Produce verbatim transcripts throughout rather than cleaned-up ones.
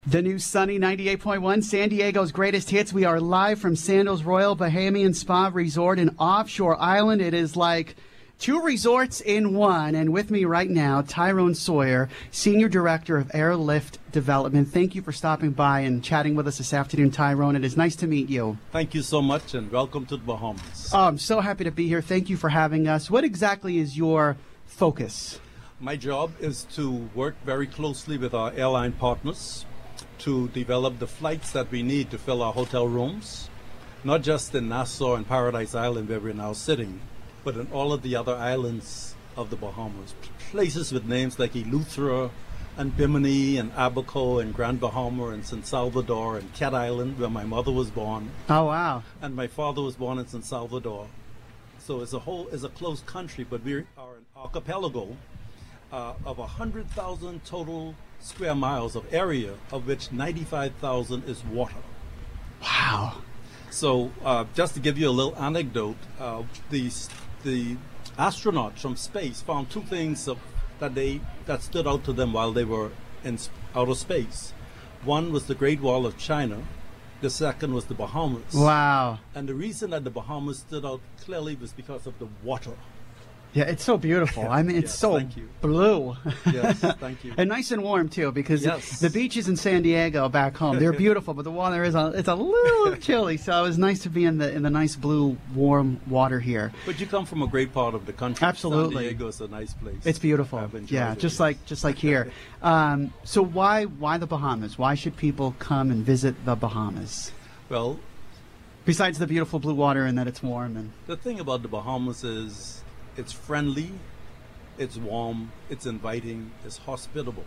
The new Sunny ninety-eight point one, San Diego's greatest hits. We are live from Sandals Royal Bahamian Spa Resort and Offshore Island. It is like two resorts in one. And with me right now, Tyrone Sawyer, Senior Director of Airlift Development. Thank you for stopping by and chatting with us this afternoon, Tyrone. It is nice to meet you. Thank you so much, and welcome to the Bahamas. Oh, I'm so happy to be here. Thank you for having us. What exactly is your focus? My job is to work very closely with our airline partners to develop the flights that we need to fill our hotel rooms, not just in Nassau and Paradise Island where we're now sitting, but in all of the other islands of the Bahamas. Places with names like Eleuthera and Bimini and Abaco and Grand Bahama and San Salvador and Cat Island, where my mother was born. Oh, wow. And my father was born in San Salvador. So as a whole, it's a close country, but we are an archipelago uh, of one hundred thousand total square miles of area, of which ninety-five thousand is water. Wow. So uh, just to give you a little anecdote, uh, the, the astronauts from space found two things of, that they that stood out to them while they were in outer space. One was the Great Wall of China. The second was the Bahamas. Wow. And the reason that the Bahamas stood out clearly was because of the water. Yeah, it's so beautiful. I mean, it's Yes, so thank you. blue. Yes, thank you. And nice and warm, too, because Yes. the beaches in San Diego back home, they're beautiful, but the water is a, it's a little chilly, so it was nice to be in the in the nice blue, warm water here. But you come from a great part of the country. Absolutely. San Diego is a nice place. It's beautiful. I've enjoyed Yeah, it, just yes. like just like here. Um, so why why the Bahamas? Why should people come and visit the Bahamas? Well, Besides the beautiful blue water and that it's warm and the thing about the Bahamas is it's friendly, it's warm, it's inviting, it's hospitable.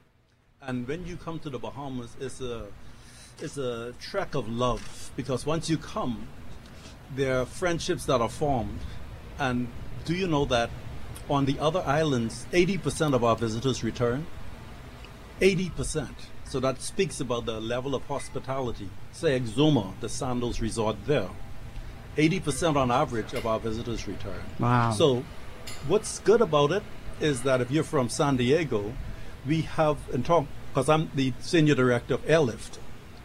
And when you come to the Bahamas, it's a, it's a trek of love, because once you come, there are friendships that are formed. And do you know that on the other islands, eighty percent of our visitors return? eighty percent. So that speaks about the level of hospitality. Say Exuma, the Sandals resort there. eighty percent on average of our visitors return. wow. So what's good about it is that if you're from San Diego, we have, and talk, because I'm the Senior Director of Airlift.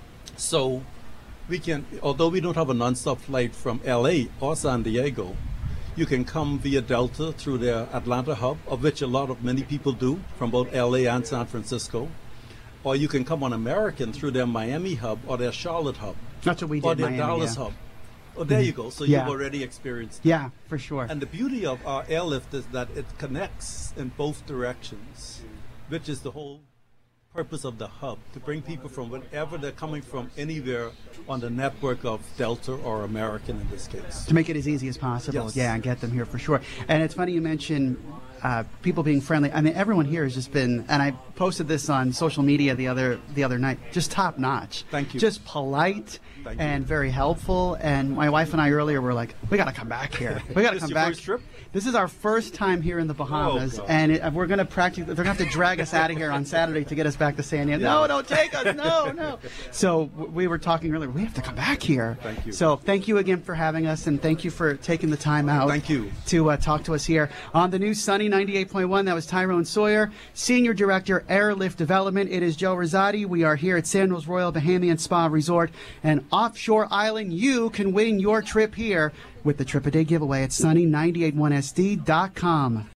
So we can, although we don't have a nonstop flight from L A or San Diego, you can come via Delta through their Atlanta hub, of which a lot of many people do, from both L A and San Francisco. Or you can come on American through their Miami hub or their Charlotte hub. That's what we did. Or their Miami, Dallas yeah. hub. Oh, there you go. So Yeah. you've already experienced. Yeah, for sure. And the beauty of our airlift is that it connects in both directions, which is the whole purpose of the hub, to bring people from wherever they're coming from, anywhere on the network of Delta or American in this case. To make it as easy as possible. Yes. Yeah, and get them here for sure. And it's funny you mentioned uh, people being friendly. I mean, everyone here has just been, and I posted this on social media the other the other night, just top notch. Thank you. Just polite Thank you. and very helpful. And my wife and I earlier were like, we got to come back here. We got to This come your back. first trip? This is our first time here in the Bahamas, God. and it, we're going to practically, they're going to have to drag us out of here on Saturday to get us back to San Diego. No, Yeah. don't take us. No, no. So w- we were talking earlier, we have to come back here. Thank you. So thank you again for having us, and thank you for taking the time out Thank you. to uh, talk to us here on the new Sunny ninety-eight point one. That was Tyrone Sawyer, Senior Director, Airlift Development. It is Joe Rosati. We are here at Sandals Royal Bahamian Spa Resort and Offshore Island. You can win your trip here with the Trip a Day giveaway at sunny nine eight one S D dot com.